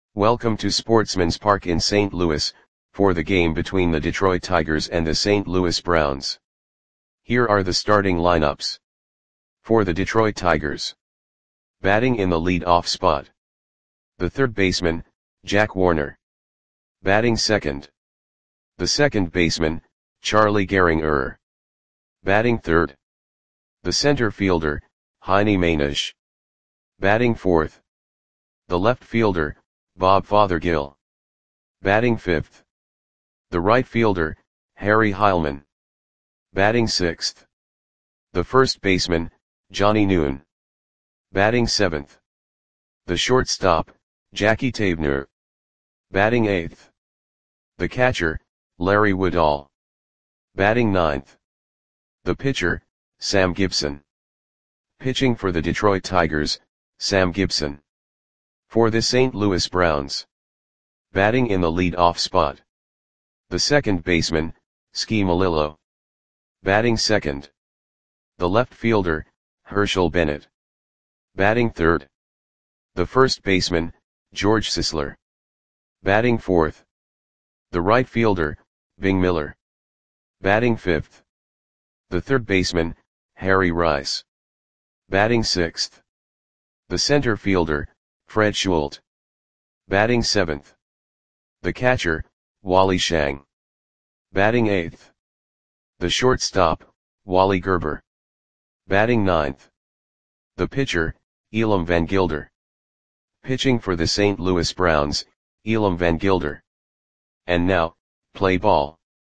Welcome to Sportsman's Park in St. Louis, for the game between the Detroit Tigers and the St. Louis Browns. Here are the starting lineups. For the Detroit Tigers. Batting in the lead-off spot. The third baseman, Jack Warner. Batting second. The second baseman, Charlie Gehringer. Batting third. The center fielder, Heine Mainisch. Batting fourth. The left fielder, Bob Fothergill. Batting fifth. The right fielder, Harry Heilmann. Batting sixth. The first baseman, Johnny Noon. Batting seventh. The shortstop, Jackie Taebner. Batting eighth. The catcher, Larry Woodall. Batting ninth. The pitcher, Sam Gibson. Pitching for the Detroit Tigers, Sam Gibson. For the St. Louis Browns. Batting in the lead-off spot. The second baseman, Ski Malillo. Batting second. The left fielder, Herschel Bennett. Batting third. The first baseman, George Sisler. Batting fourth. The right fielder, Bing Miller. Batting fifth. The third baseman, Harry Rice. Batting sixth. The center fielder, Fred Schult. Batting seventh. The catcher, Wally Schang. Batting eighth. The shortstop, Wally Gerber. Batting ninth. The pitcher, Elam Van Gilder. Pitching for the St. Louis Browns, Elam Van Gilder. And now, play ball.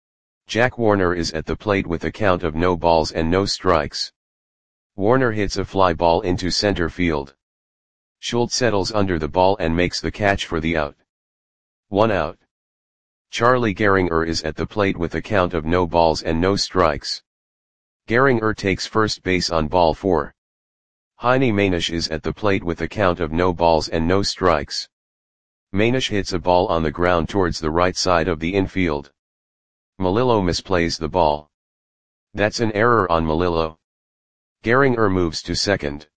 Jack Warner is at the plate with a count of no balls and no strikes. Warner hits a fly ball into center field. Schult settles under the ball and makes the catch for the out. 1 out. Charlie Gehringer is at the plate with a count of no balls and no strikes. Gehringer takes first base on ball 4. Heine Mainisch is at the plate with a count of no balls and no strikes. Mainisch hits a ball on the ground towards the right side of the infield. Malillo misplays the ball. That's an error on Malillo. Gehringer moves to second.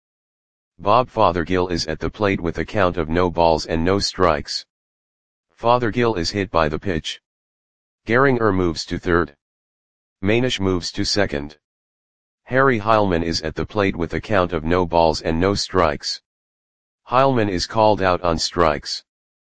Bob Fothergill is at the plate with a count of no balls and no strikes. Fothergill is hit by the pitch. Gehringer moves to third. Mainisch moves to second. Harry Heilmann is at the plate with a count of no balls and no strikes. Heilmann is called out on strikes.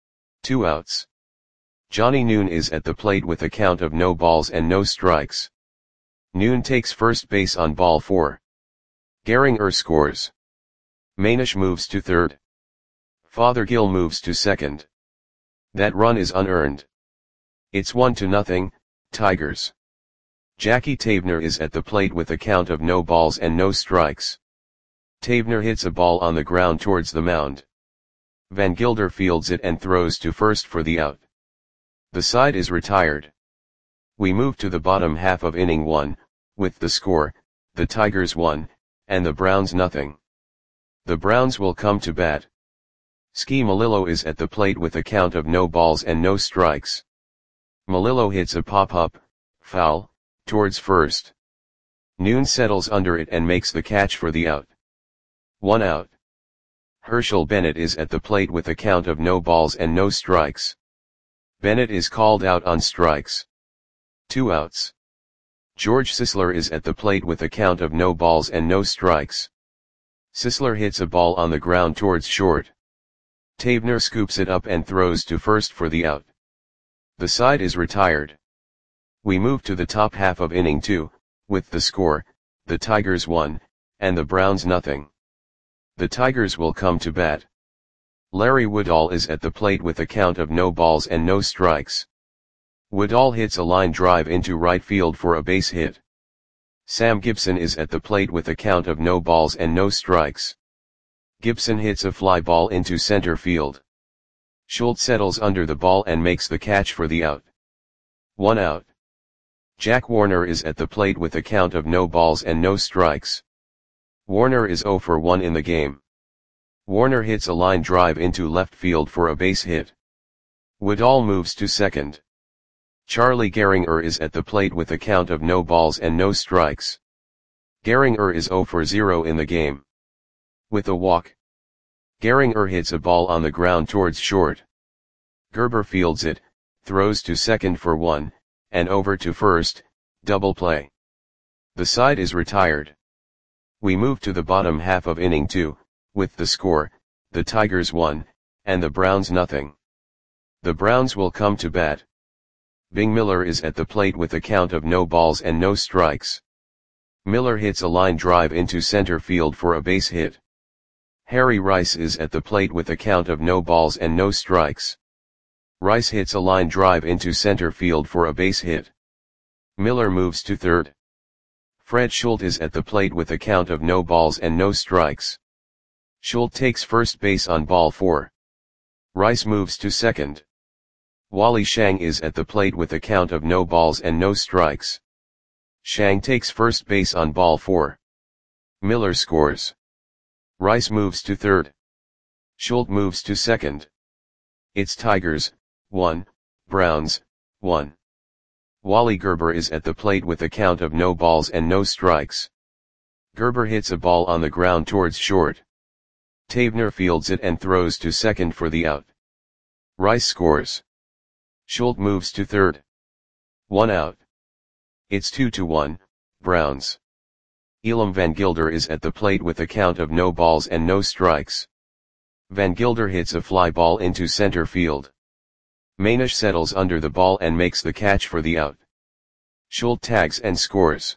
2 outs. Johnny Noon is at the plate with a count of no balls and no strikes. Noon takes first base on ball 4. Gehringer scores. Mainisch moves to third. Fothergill moves to second. That run is unearned. It's 1-0, Tigers. Jackie Taebner is at the plate with a count of no balls and no strikes. Taebner hits a ball on the ground towards the mound. Van Gilder fields it and throws to first for the out. The side is retired. We move to the bottom half of inning 1, with the score, the Tigers 1, and the Browns 0. The Browns will come to bat. Ski Malillo is at the plate with a count of no balls and no strikes. Malillo hits a pop-up, foul, towards first. Noon settles under it and makes the catch for the out. 1 out. Herschel Bennett is at the plate with a count of no balls and no strikes. Bennett is called out on strikes. 2 outs. George Sisler is at the plate with a count of no balls and no strikes. Sisler hits a ball on the ground towards short. Taebner scoops it up and throws to first for the out. The side is retired. We move to the top half of inning 2, with the score, the Tigers 1, and the Browns 0. The Tigers will come to bat. Larry Woodall is at the plate with a count of no balls and no strikes. Woodall hits a line drive into right field for a base hit. Sam Gibson is at the plate with a count of no balls and no strikes. Gibson hits a fly ball into center field. Schult settles under the ball and makes the catch for the out. 1 out. Jack Warner is at the plate with a count of no balls and no strikes. Warner is 0 for 1 in the game. Warner hits a line drive into left field for a base hit. Woodall moves to second. Charlie Gehringer is at the plate with a count of no balls and no strikes. Gehringer is 0 for 0 in the game. With a walk, Gehringer hits a ball on the ground towards short. Gerber fields it, throws to second for 1, and over to first, double play. The side is retired. We move to the bottom half of inning 2, with the score, the Tigers 1, and the Browns nothing. The Browns will come to bat. Bing Miller is at the plate with a count of no balls and no strikes. Miller hits a line drive into center field for a base hit. Harry Rice is at the plate with a count of no balls and no strikes. Rice hits a line drive into center field for a base hit. Miller moves to third. Fred Schultz is at the plate with a count of no balls and no strikes. Schultz takes first base on ball 4. Rice moves to second. Wally Shang is at the plate with a count of no balls and no strikes. Shang takes first base on ball 4. Miller scores. Rice moves to third. Schultz moves to second. It's Tigers, 1, Browns, 1. Wally Gerber is at the plate with a count of no balls and no strikes. Gerber hits a ball on the ground towards short. Tavener fields it and throws to second for the out. Rice scores. Schultz moves to third. 1 out. It's 2-1, Browns. Elam Van Gilder is at the plate with a count of no balls and no strikes. Van Gilder hits a fly ball into center field. Manish settles under the ball and makes the catch for the out. Schultz tags and scores.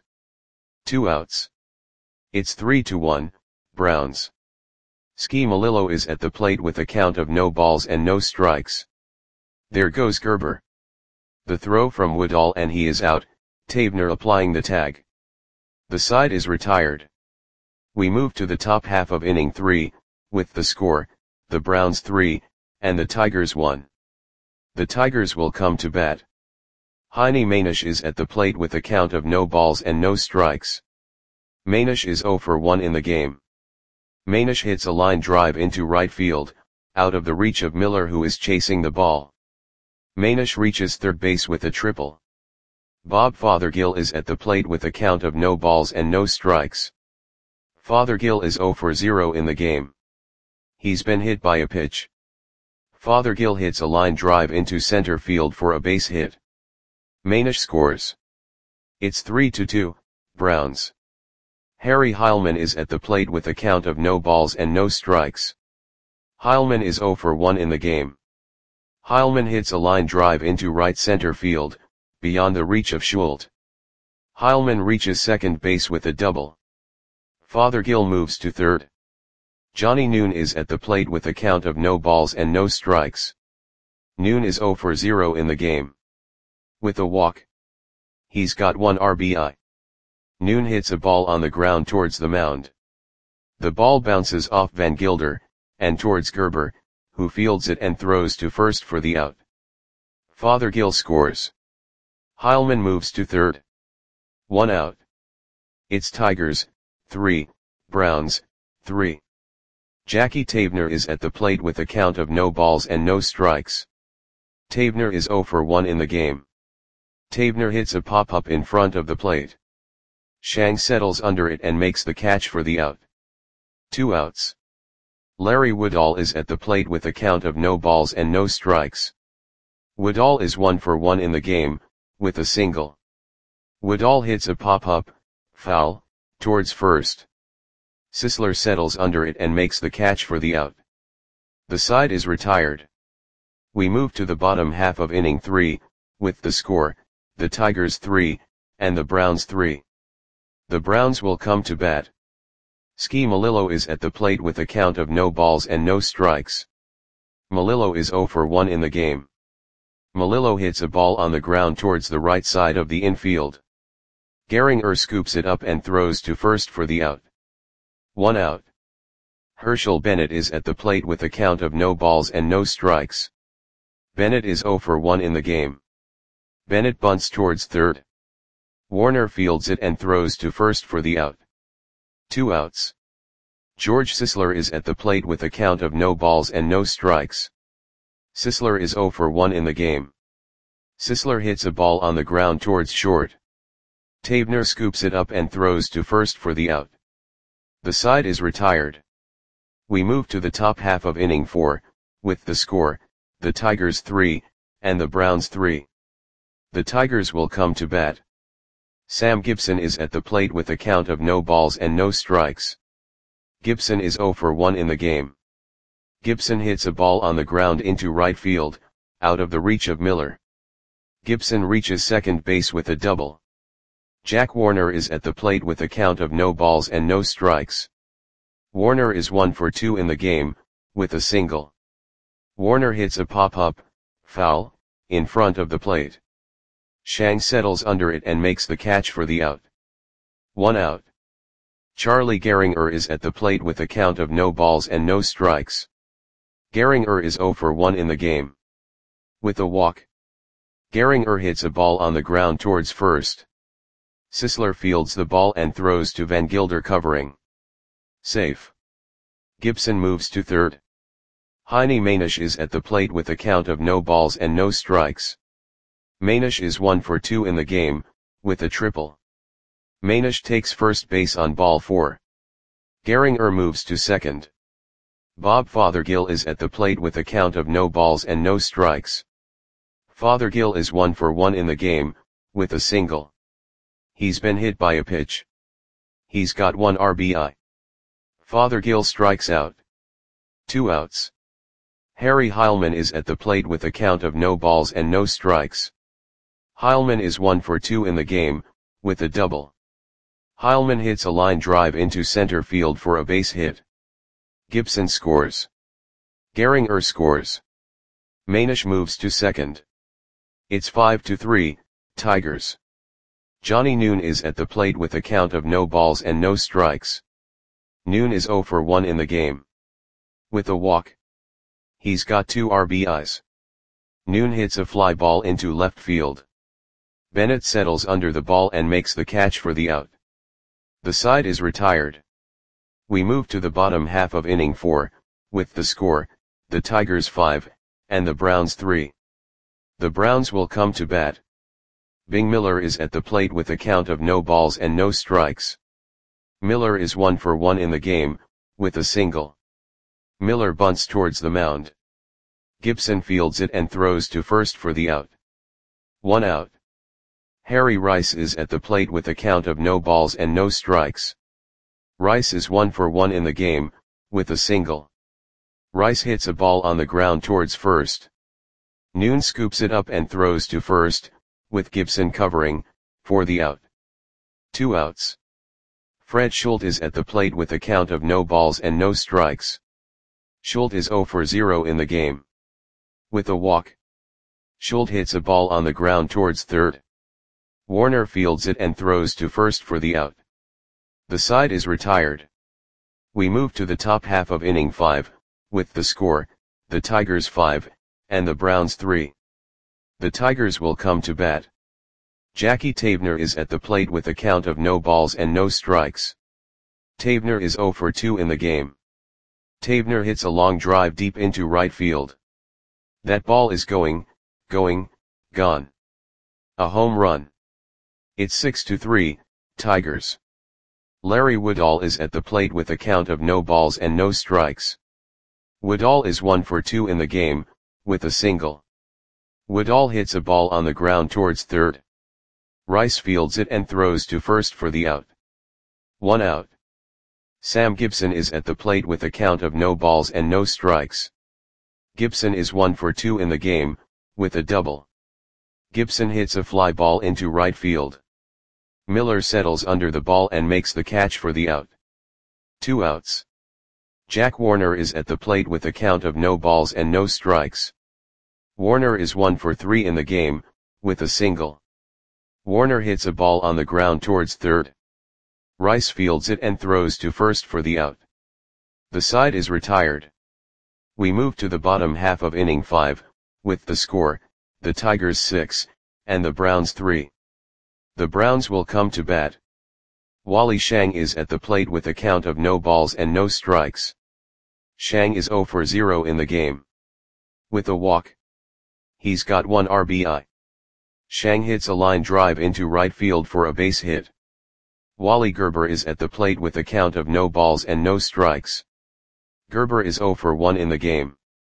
2 outs. It's 3-1, Browns. Ski Melillo is at the plate with a count of no balls and no strikes. There goes Gerber. The throw from Woodall and he is out, Tavener applying the tag. The side is retired. We move to the top half of inning 3, with the score, the Browns 3, and the Tigers 1. The Tigers will come to bat. Heine Manish is at the plate with a count of no balls and no strikes. Manish is 0 for 1 in the game. Manish hits a line drive into right field, out of the reach of Miller who is chasing the ball. Manish reaches third base with a triple. Bob Fothergill is at the plate with a count of no balls and no strikes. Fothergill is 0 for 0 in the game. He's been hit by a pitch. Fothergill hits a line drive into center field for a base hit. Manish scores. It's 3-2, Browns. Harry Heilman is at the plate with a count of no balls and no strikes. Heilman is 0 for 1 in the game. Heilman hits a line drive into right center field, beyond the reach of Schultz. Heilman reaches second base with a double. Fothergill moves to third. Johnny Noon is at the plate with a count of no balls and no strikes. Noon is 0 for 0 in the game. With a walk. He's got 1 RBI. Noon hits a ball on the ground towards the mound. The ball bounces off Van Gilder, and towards Gerber, who fields it and throws to first for the out. Fothergill scores. Heilman moves to third. 1 out. It's Tigers, 3, Browns, 3. Jackie Tavener is at the plate with a count of no balls and no strikes. Tavener is 0 for 1 in the game. Tavener hits a pop-up in front of the plate. Shang settles under it and makes the catch for the out. 2 outs. Larry Woodall is at the plate with a count of no balls and no strikes. Woodall is 1 for 1 in the game, with a single. Woodall hits a pop-up, foul, towards first. Sisler settles under it and makes the catch for the out. The side is retired. We move to the bottom half of inning 3, with the score, the Tigers 3, and the Browns 3. The Browns will come to bat. Ski Melillo is at the plate with a count of no balls and no strikes. Melillo is 0 for 1 in the game. Melillo hits a ball on the ground towards the right side of the infield. Gehringer scoops it up and throws to first for the out. 1 out. Herschel Bennett is at the plate with a count of no balls and no strikes. Bennett is 0 for 1 in the game. Bennett bunts towards third. Warner fields it and throws to first for the out. 2 outs. George Sisler is at the plate with a count of no balls and no strikes. Sisler is 0 for 1 in the game. Sisler hits a ball on the ground towards short. Tavener scoops it up and throws to first for the out. The side is retired. We move to the top half of inning 4, with the score, the Tigers 3, and the Browns 3. The Tigers will come to bat. Sam Gibson is at the plate with a count of no balls and no strikes. Gibson is 0 for 1 in the game. Gibson hits a ball on the ground into right field, out of the reach of Miller. Gibson reaches second base with a double. Jack Warner is at the plate with a count of no balls and no strikes. Warner is 1 for 2 in the game, with a single. Warner hits a pop-up, foul, in front of the plate. Shang settles under it and makes the catch for the out. 1 out. Charlie Gehringer is at the plate with a count of no balls and no strikes. Gehringer is 0 for 1 in the game. With a walk. Gehringer hits a ball on the ground towards first. Sisler fields the ball and throws to Van Gilder covering. Safe. Gibson moves to third. Heine Manish is at the plate with a count of no balls and no strikes. Manish is 1 for 2 in the game, with a triple. Manish takes first base on ball 4. Gehringer moves to second. Bob Fothergill is at the plate with a count of no balls and no strikes. Fothergill is 1 for 1 in the game, with a single. He's been hit by a pitch. He's got 1 RBI. Fothergill strikes out. 2 outs. Harry Heilman is at the plate with a count of no balls and no strikes. Heilman is 1 for 2 in the game, with a double. Heilman hits a line drive into center field for a base hit. Gibson scores. Gehringer scores. Manish moves to second. It's 5-3, Tigers. Johnny Noon is at the plate with a count of no balls and no strikes. Noon is 0 for 1 in the game. With a walk. He's got 2 RBIs. Noon hits a fly ball into left field. Bennett settles under the ball and makes the catch for the out. The side is retired. We move to the bottom half of inning 4, with the score, the Tigers 5, and the Browns 3. The Browns will come to bat. Bing Miller is at the plate with a count of no balls and no strikes. Miller is 1 for 1 in the game, with a single. Miller bunts towards the mound. Gibson fields it and throws to first for the out. 1 out. Harry Rice is at the plate with a count of no balls and no strikes. Rice is 1 for 1 in the game, with a single. Rice hits a ball on the ground towards first. Noon scoops it up and throws to first, with Gibson covering, for the out. 2 outs. Fred Schultz is at the plate with a count of no balls and no strikes. Schultz is 0 for 0 in the game. With a walk. Schultz hits a ball on the ground towards third. Warner fields it and throws to first for the out. The side is retired. We move to the top half of inning 5, with the score, the Tigers 5, and the Browns 3. The Tigers will come to bat. Jackie Tavener is at the plate with a count of no balls and no strikes. Tavener is 0 for 2 in the game. Tavener hits a long drive deep into right field. That ball is gone. A home run. It's 6-3, Tigers. Larry Woodall is at the plate with a count of no balls and no strikes. Woodall is 1 for 2 in the game, with a single. Woodall hits a ball on the ground towards third. Rice fields it and throws to first for the out. 1 out. Sam Gibson is at the plate with a count of no balls and no strikes. Gibson is 1 for 2 in the game, with a double. Gibson hits a fly ball into right field. Miller settles under the ball and makes the catch for the out. 2 outs. Jack Warner is at the plate with a count of no balls and no strikes. Warner is 1 for 3 in the game, with a single. Warner hits a ball on the ground towards third. Rice fields it and throws to first for the out. The side is retired. We move to the bottom half of inning 5, with the score, the Tigers 6, and the Browns 3. The Browns will come to bat. Wally Shang is at the plate with a count of no balls and no strikes. Shang is 0 for 0 in the game. With a walk. He's got 1 RBI. Shang hits a line drive into right field for a base hit. Wally Gerber is at the plate with a count of no balls and no strikes. Gerber is 0 for 1 in the game.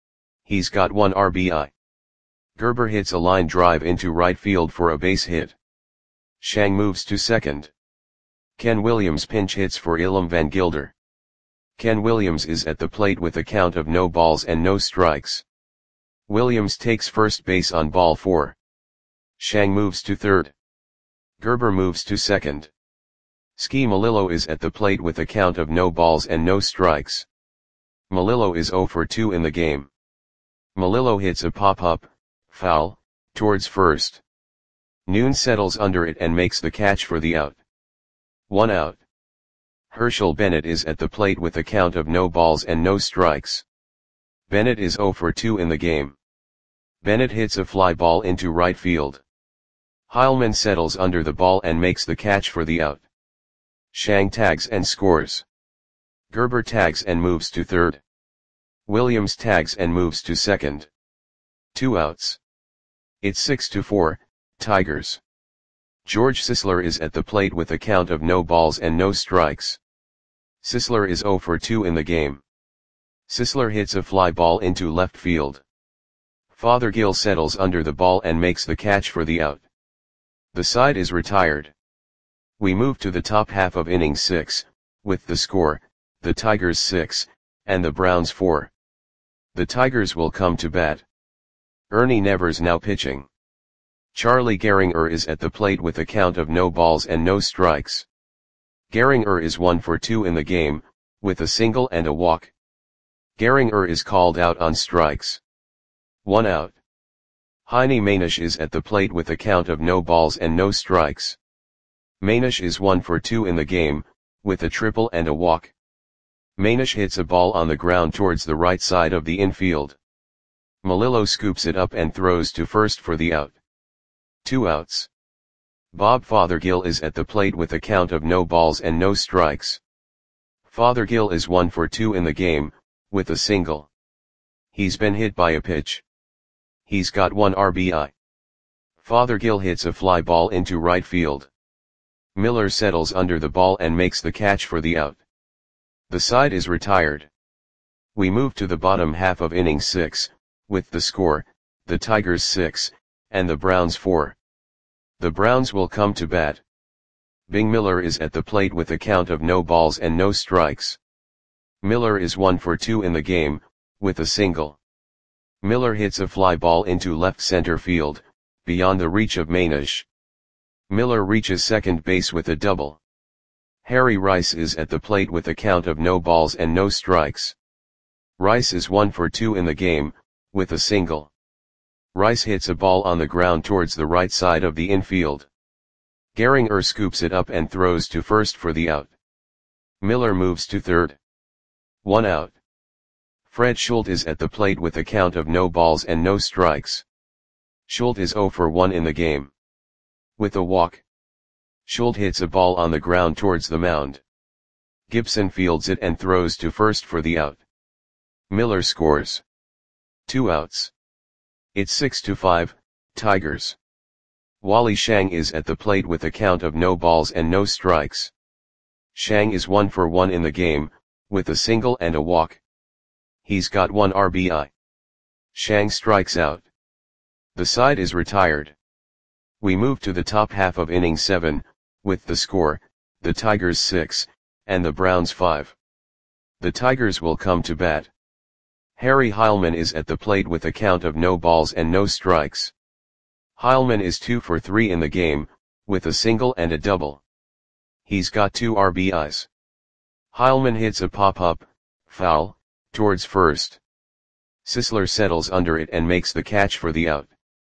He's got 1 RBI. Gerber hits a line drive into right field for a base hit. Shang moves to second. Ken Williams pinch hits for Ilham Van Gilder. Ken Williams is at the plate with a count of no balls and no strikes. Williams takes first base on ball 4. Shang moves to third. Gerber moves to second. Ski Melillo is at the plate with a count of no balls and no strikes. Melillo is 0 for 2 in the game. Melillo hits a pop-up, foul, towards first. Noon settles under it and makes the catch for the out. 1 out. Herschel Bennett is at the plate with a count of no balls and no strikes. Bennett is 0 for 2 in the game. Bennett hits a fly ball into right field. Heilmann settles under the ball and makes the catch for the out. Shang tags and scores. Gerber tags and moves to third. Williams tags and moves to second. 2 outs. It's 6-4, Tigers. George Sisler is at the plate with a count of no balls and no strikes. Sisler is 0 for 2 in the game. Sisler hits a fly ball into left field. Fothergill settles under the ball and makes the catch for the out. The side is retired. We move to the top half of inning 6, with the score, the Tigers 6, and the Browns 4. The Tigers will come to bat. Ernie Nevers now pitching. Charlie Gehringer is at the plate with a count of no balls and no strikes. Gehringer is 1 for 2 in the game, with a single and a walk. Gehringer is called out on strikes. 1 out. Heine Manish is at the plate with a count of no balls and no strikes. Manish is 1 for 2 in the game, with a triple and a walk. Manish hits a ball on the ground towards the right side of the infield. Melillo scoops it up and throws to first for the out. 2 outs. Bob Fothergill is at the plate with a count of no balls and no strikes. Fothergill is 1 for 2 in the game, with a single. He's been hit by a pitch. He's got 1 RBI. Fothergill hits a fly ball into right field. Miller settles under the ball and makes the catch for the out. The side is retired. We move to the bottom half of inning 6, with the score, the Tigers 6, and the Browns 4. The Browns will come to bat. Bing Miller is at the plate with a count of no balls and no strikes. Miller is 1 for 2 in the game, with a single. Miller hits a fly ball into left center field, beyond the reach of Manish. Miller reaches second base with a double. Harry Rice is at the plate with a count of no balls and no strikes. Rice is 1 for 2 in the game, with a single. Rice hits a ball on the ground towards the right side of the infield. Gehringer scoops it up and throws to first for the out. Miller moves to third. 1 out. Fred Schultz is at the plate with a count of no balls and no strikes. Schultz is 0 for 1 in the game. With a walk. Schultz hits a ball on the ground towards the mound. Gibson fields it and throws to first for the out. Miller scores. 2 outs. It's 6-5, Tigers. Wally Shang is at the plate with a count of no balls and no strikes. Shang is 1 for 1 in the game, with a single and a walk. He's got 1 RBI. Shang strikes out. The side is retired. We move to the top half of inning 7, with the score, the Tigers 6, and the Browns 5. The Tigers will come to bat. Harry Heilmann is at the plate with a count of no balls and no strikes. Heilmann is 2 for 3 in the game, with a single and a double. He's got 2 RBIs. Heilmann hits a pop-up, foul, towards first. Sisler settles under it and makes the catch for the out.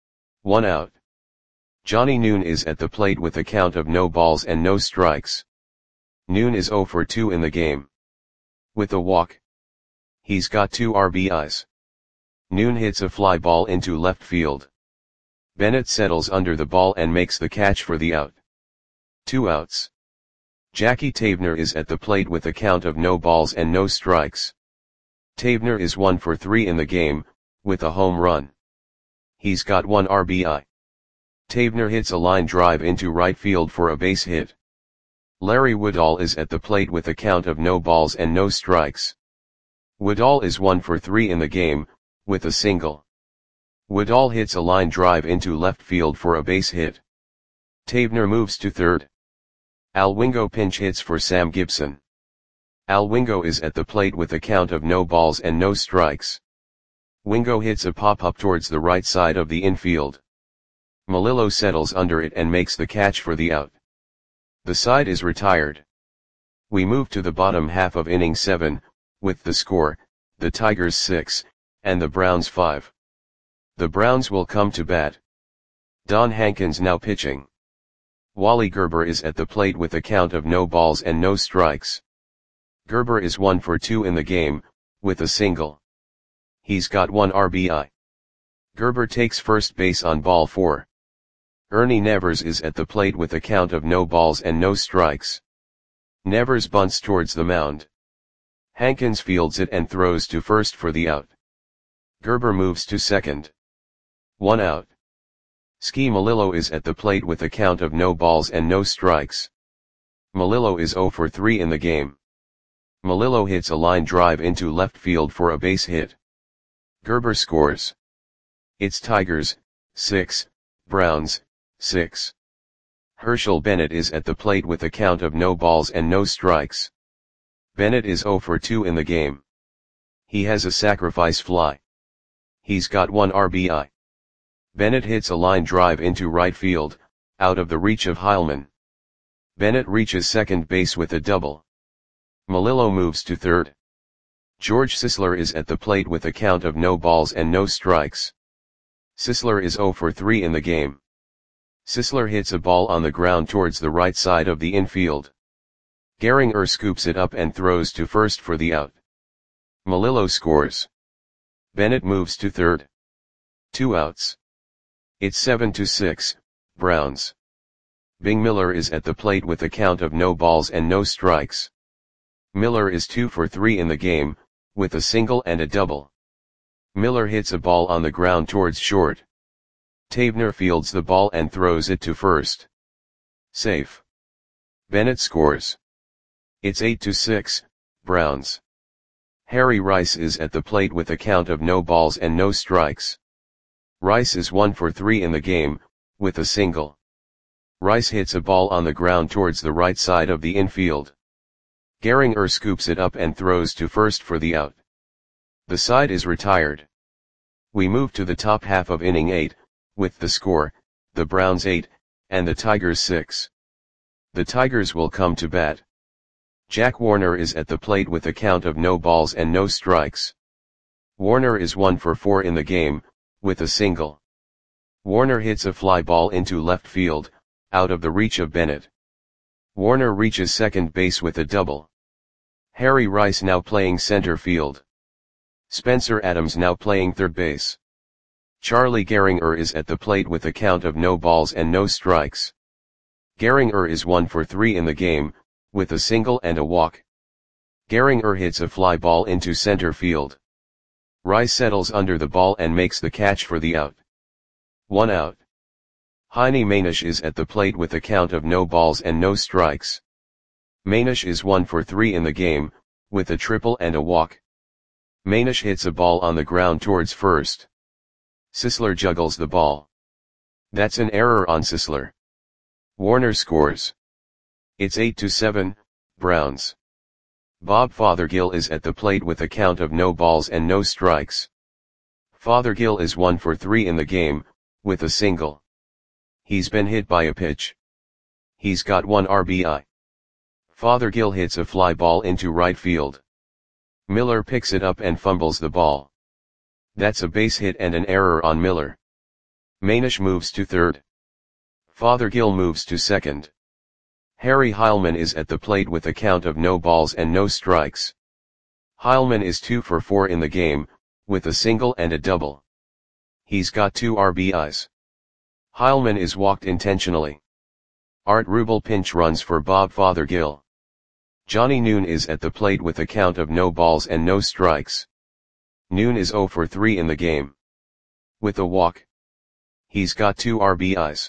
1 out. Johnny Noon is at the plate with a count of no balls and no strikes. Noon is 0 for 2 in the game. With a walk. He's got 2 RBIs. Noon hits a fly ball into left field. Bennett settles under the ball and makes the catch for the out. 2 outs. Jackie Tavener is at the plate with a count of no balls and no strikes. Tavener is 1 for 3 in the game, with a home run. He's got 1 RBI. Tavener hits a line drive into right field for a base hit. Larry Woodall is at the plate with a count of no balls and no strikes. Woodall is 1 for 3 in the game, with a single. Woodall hits a line drive into left field for a base hit. Tavener moves to third. Al Wingo pinch hits for Sam Gibson. Al Wingo is at the plate with a count of no balls and no strikes. Wingo hits a pop-up towards the right side of the infield. Melillo settles under it and makes the catch for the out. The side is retired. We move to the bottom half of inning 7, with the score, the Tigers 6, and the Browns 5. The Browns will come to bat. Don Hankins now pitching. Wally Gerber is at the plate with a count of no balls and no strikes. Gerber is 1 for 2 in the game, with a single. He's got 1 RBI. Gerber takes first base on ball 4. Ernie Nevers is at the plate with a count of no balls and no strikes. Nevers bunts towards the mound. Hankins fields it and throws to first for the out. Gerber moves to second. 1 out. Ski Melillo is at the plate with a count of no balls and no strikes. Melillo is 0 for 3 in the game. Melillo hits a line drive into left field for a base hit. Gerber scores. It's Tigers, 6, Browns, 6. Herschel Bennett is at the plate with a count of no balls and no strikes. Bennett is 0 for 2 in the game. He has a sacrifice fly. He's got 1 RBI. Bennett hits a line drive into right field, out of the reach of Heilman. Bennett reaches second base with a double. Melillo moves to third. George Sisler is at the plate with a count of no balls and no strikes. Sisler is 0 for 3 in the game. Sisler hits a ball on the ground towards the right side of the infield. Gehringer scoops it up and throws to first for the out. Melillo scores. Bennett moves to third. 2 outs. It's 7-6, Browns. Bing Miller is at the plate with a count of no balls and no strikes. Miller is 2 for 3 in the game, with a single and a double. Miller hits a ball on the ground towards short. Tavener fields the ball and throws it to first. Safe. Bennett scores. It's 8-6, Browns. Harry Rice is at the plate with a count of no balls and no strikes. Rice is 1 for 3 in the game, with a single. Rice hits a ball on the ground towards the right side of the infield. Gehringer scoops it up and throws to first for the out. The side is retired. We move to the top half of inning 8, with the score, the Browns 8, and the Tigers 6. The Tigers will come to bat. Jack Warner is at the plate with a count of no balls and no strikes. Warner is 1 for 4 in the game, with a single. Warner hits a fly ball into left field, out of the reach of Bennett. Warner reaches second base with a double. Harry Rice now playing center field. Spencer Adams now playing third base. Charlie Gehringer is at the plate with a count of no balls and no strikes. Gehringer is 1 for 3 in the game, with a single and a walk. Gehringer hits a fly ball into center field. Rice settles under the ball and makes the catch for the out. 1 out. Heine Manish is at the plate with a count of no balls and no strikes. Manish is 1 for 3 in the game, with a triple and a walk. Manish hits a ball on the ground towards first. Sisler juggles the ball. That's an error on Sisler. Warner scores. It's 8-7, Browns. Bob Fothergill is at the plate with a count of no balls and no strikes. Fothergill is 1 for 3 in the game, with a single. He's been hit by a pitch. He's got 1 RBI. Fothergill hits a fly ball into right field. Miller picks it up and fumbles the ball. That's a base hit and an error on Miller. Manish moves to third. Fothergill moves to second. Harry Heilman is at the plate with a count of no balls and no strikes. Heilman is 2 for 4 in the game, with a single and a double. He's got 2 RBIs. Heilman is walked intentionally. Art Rubel pinch runs for Bob Fothergill. Johnny Noon is at the plate with a count of no balls and no strikes. Noon is 0 for 3 in the game. With a walk. He's got 2 RBIs.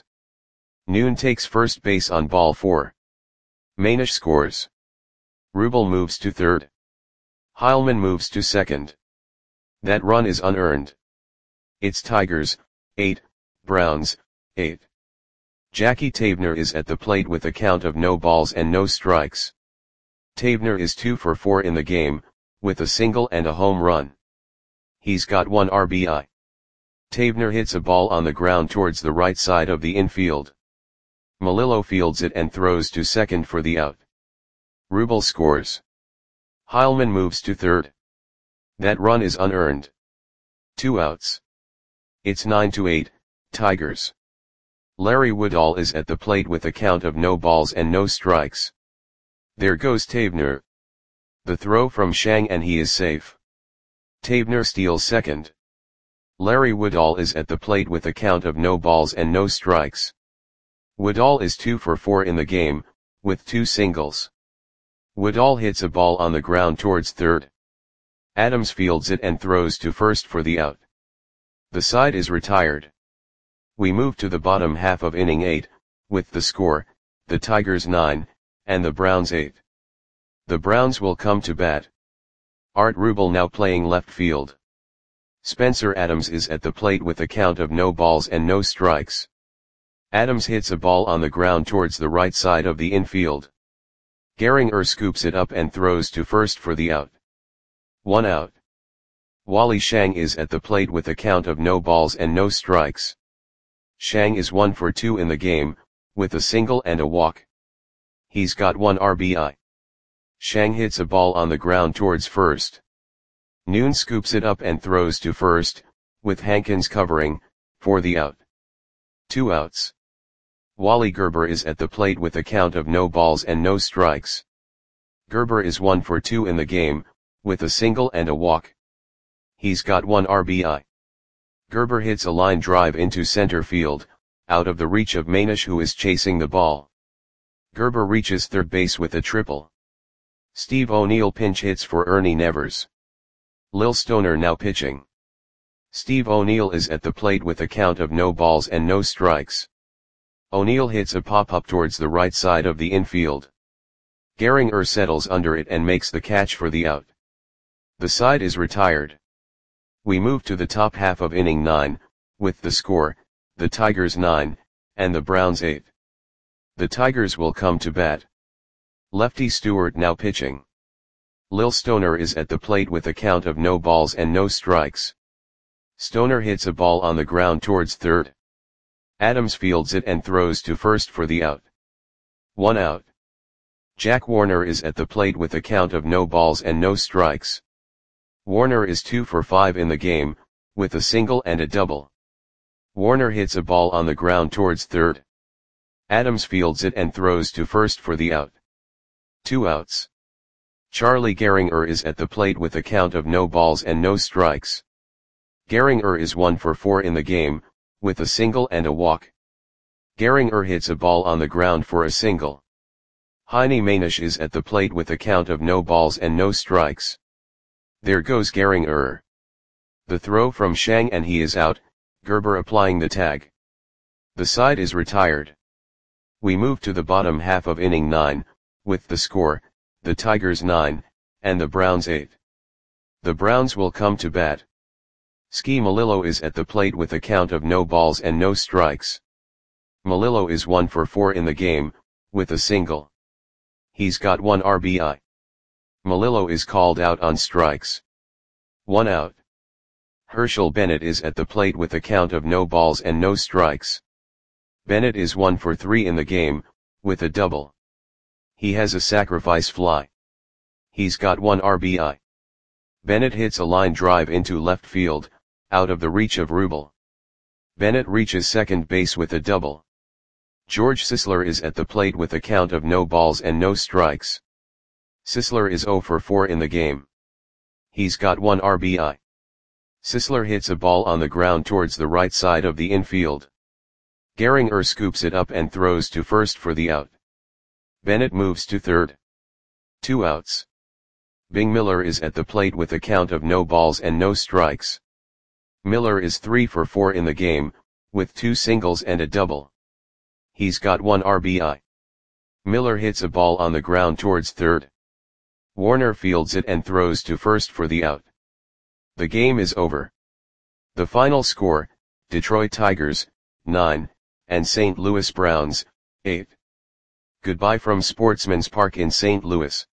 Noon takes first base on ball 4. Manish scores. Rubel moves to third. Heilman moves to second. That run is unearned. It's Tigers, 8, Browns, 8. Jackie Tavener is at the plate with a count of no balls and no strikes. Tavener is 2 for 4 in the game, with a single and a home run. He's got 1 RBI. Tavener hits a ball on the ground towards the right side of the infield. Melillo fields it and throws to second for the out. Rubel scores. Heilman moves to third. That run is unearned. 2 outs. It's 9-8, Tigers. Larry Woodall is at the plate with a count of no balls and no strikes. There goes Tavener. The throw from Shang and he is safe. Tavener steals second. Larry Woodall is at the plate with a count of no balls and no strikes. Woodall is 2 for 4 in the game, with 2 singles. Woodall hits a ball on the ground towards third. Adams fields it and throws to first for the out. The side is retired. We move to the bottom half of inning 8, with the score, the Tigers 9, and the Browns 8. The Browns will come to bat. Art Rubel now playing left field. Spencer Adams is at the plate with a count of no balls and no strikes. Adams hits a ball on the ground towards the right side of the infield. Gehringer scoops it up and throws to first for the out. 1 out. Wally Shang is at the plate with a count of no balls and no strikes. Shang is 1 for 2 in the game, with a single and a walk. He's got 1 RBI. Shang hits a ball on the ground towards first. Noon scoops it up and throws to first, with Hankins covering, for the out. 2 outs. Wally Gerber is at the plate with a count of no balls and no strikes. Gerber is 1 for 2 in the game, with a single and a walk. He's got 1 RBI. Gerber hits a line drive into center field, out of the reach of Manish who is chasing the ball. Gerber reaches third base with a triple. Steve O'Neill pinch hits for Ernie Nevers. Lil Stoner now pitching. Steve O'Neill is at the plate with a count of no balls and no strikes. O'Neill hits a pop-up towards the right side of the infield. Gehringer settles under it and makes the catch for the out. The side is retired. We move to the top half of inning 9, with the score, the Tigers 9, and the Browns 8. The Tigers will come to bat. Lefty Stewart now pitching. Lil Stoner is at the plate with a count of no balls and no strikes. Stoner hits a ball on the ground towards third. Adams fields it and throws to first for the out. 1 out. Jack Warner is at the plate with a count of no balls and no strikes. Warner is 2 for 5 in the game, with a single and a double. Warner hits a ball on the ground towards third. Adams fields it and throws to first for the out. 2 outs. Charlie Gehringer is at the plate with a count of no balls and no strikes. Gehringer is 1 for 4 in the game, with a single and a walk. Gehringer hits a ball on the ground for a single. Heine Manish is at the plate with a count of no balls and no strikes. There goes Gehringer. The throw from Shang and he is out, Gerber applying the tag. The side is retired. We move to the bottom half of inning 9, with the score, the Tigers 9, and the Browns 8. The Browns will come to bat. Ski Melillo is at the plate with a count of no balls and no strikes. Melillo is 1 for 4 in the game, with a single. He's got 1 RBI. Melillo is called out on strikes. 1 out. Herschel Bennett is at the plate with a count of no balls and no strikes. Bennett is 1 for 3 in the game, with a double. He has a sacrifice fly. He's got 1 RBI. Bennett hits a line drive into left field, out of the reach of Rubel. Bennett reaches second base with a double. George Sisler is at the plate with a count of no balls and no strikes. Sisler is 0 for 4 in the game. He's got 1 RBI. Sisler hits a ball on the ground towards the right side of the infield. Gehringer scoops it up and throws to first for the out. Bennett moves to third. 2 outs. Bing Miller is at the plate with a count of no balls and no strikes. Miller is 3 for 4 in the game, with 2 singles and a double. He's got 1 RBI. Miller hits a ball on the ground towards third. Warner fields it and throws to first for the out. The game is over. The final score, Detroit Tigers, 9, and St. Louis Browns, 8. Goodbye from Sportsman's Park in St. Louis.